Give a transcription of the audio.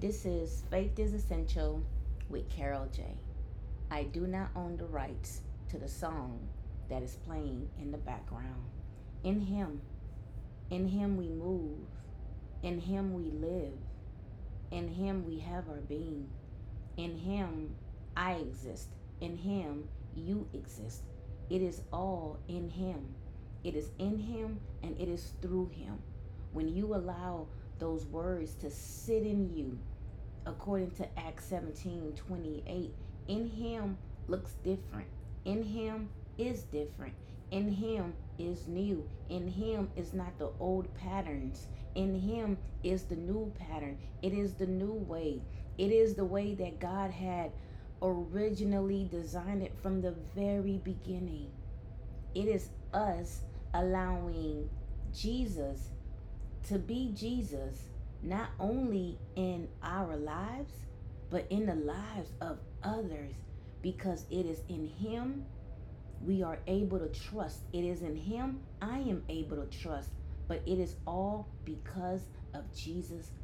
This is Faith is Essential with Carol J. I do not own the rights to the song that is playing in the background. In Him we move, in Him we live, in Him we have our being, in Him I exist, in Him you exist. It is all in Him. It is in Him and it is through Him. When you allow those words to sit in you, according to Acts 17:28, in Him looks different. In Him is different. In Him is new. In Him is not the old patterns. In Him is the new pattern. It is the new way. It is the way that God had originally designed it from the very beginning. It is us allowing Jesus to be Jesus, not only in our lives, but in the lives of others, because it is in Him we are able to trust. It is in Him I am able to trust, but it is all because of Jesus